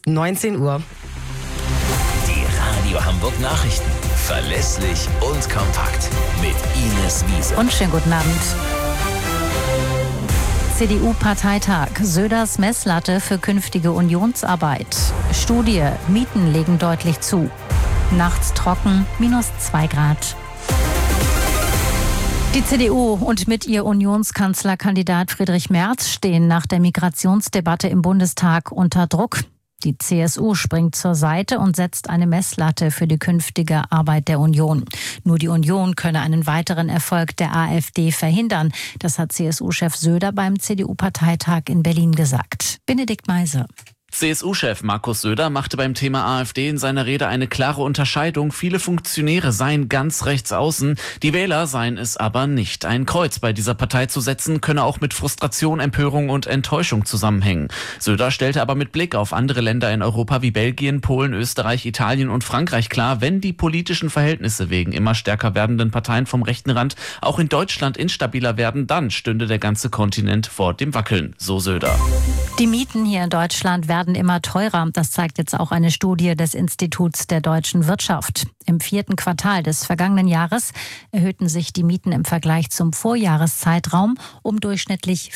19 Uhr. Die Radio Hamburg Nachrichten. Verlässlich und kompakt. Mit Ines Wiese. Und schönen guten Abend. CDU-Parteitag. Söders Messlatte für künftige Unionsarbeit. Studie. Mieten legen deutlich zu. Nachts trocken, -2 Grad. Die CDU und mit ihr Unionskanzlerkandidat Friedrich Merz stehen nach der Migrationsdebatte im Bundestag unter Druck. Die CSU springt zur Seite und setzt eine Messlatte für die künftige Arbeit der Union. Nur die Union könne einen weiteren Erfolg der AfD verhindern. Das hat CSU-Chef Söder beim CDU-Parteitag in Berlin gesagt. Benedikt Meiser. CSU-Chef Markus Söder machte beim Thema AfD in seiner Rede eine klare Unterscheidung. Viele Funktionäre seien ganz rechts außen, die Wähler seien es aber nicht. Ein Kreuz bei dieser Partei zu setzen, könne auch mit Frustration, Empörung und Enttäuschung zusammenhängen. Söder stellte aber mit Blick auf andere Länder in Europa wie Belgien, Polen, Österreich, Italien und Frankreich klar, wenn die politischen Verhältnisse wegen immer stärker werdenden Parteien vom rechten Rand auch in Deutschland instabiler werden, dann stünde der ganze Kontinent vor dem Wackeln, so Söder. Die Mieten hier in Deutschland werden immer teurer. Das zeigt jetzt auch eine Studie des Instituts der deutschen Wirtschaft. Im 4. Quartal des vergangenen Jahres erhöhten sich die Mieten im Vergleich zum Vorjahreszeitraum um durchschnittlich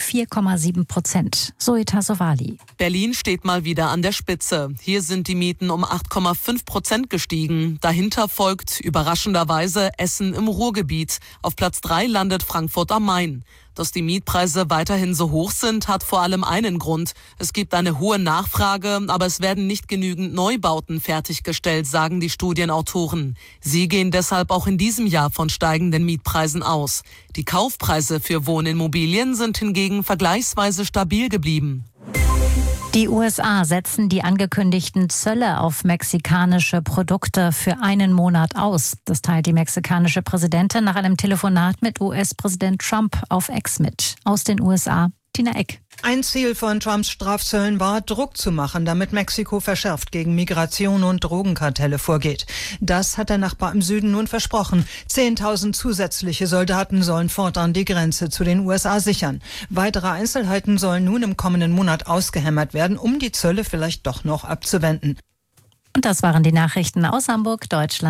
4,7%. Zoe Tassovali. Berlin steht mal wieder an der Spitze. Hier sind die Mieten um 8,5% gestiegen. Dahinter folgt überraschenderweise Essen im Ruhrgebiet. Auf Platz 3 landet Frankfurt am Main. Dass die Mietpreise weiterhin so hoch sind, hat vor allem einen Grund. Es gibt eine hohe Nachfrage, aber es werden nicht genügend Neubauten fertiggestellt, sagen die Studienautoren. Sie gehen deshalb auch in diesem Jahr von steigenden Mietpreisen aus. Die Kaufpreise für Wohnimmobilien sind hingegen vergleichsweise stabil geblieben. Die USA setzen die angekündigten Zölle auf mexikanische Produkte für einen Monat aus. Das teilt die mexikanische Präsidentin nach einem Telefonat mit US-Präsident Trump auf X mit. Aus den USA, Tina Eck. Ein Ziel von Trumps Strafzöllen war, Druck zu machen, damit Mexiko verschärft gegen Migration und Drogenkartelle vorgeht. Das hat der Nachbar im Süden nun versprochen. 10.000 zusätzliche Soldaten sollen fortan die Grenze zu den USA sichern. Weitere Einzelheiten sollen nun im kommenden Monat ausgehämmert werden, um die Zölle vielleicht doch noch abzuwenden. Und das waren die Nachrichten aus Hamburg, Deutschland.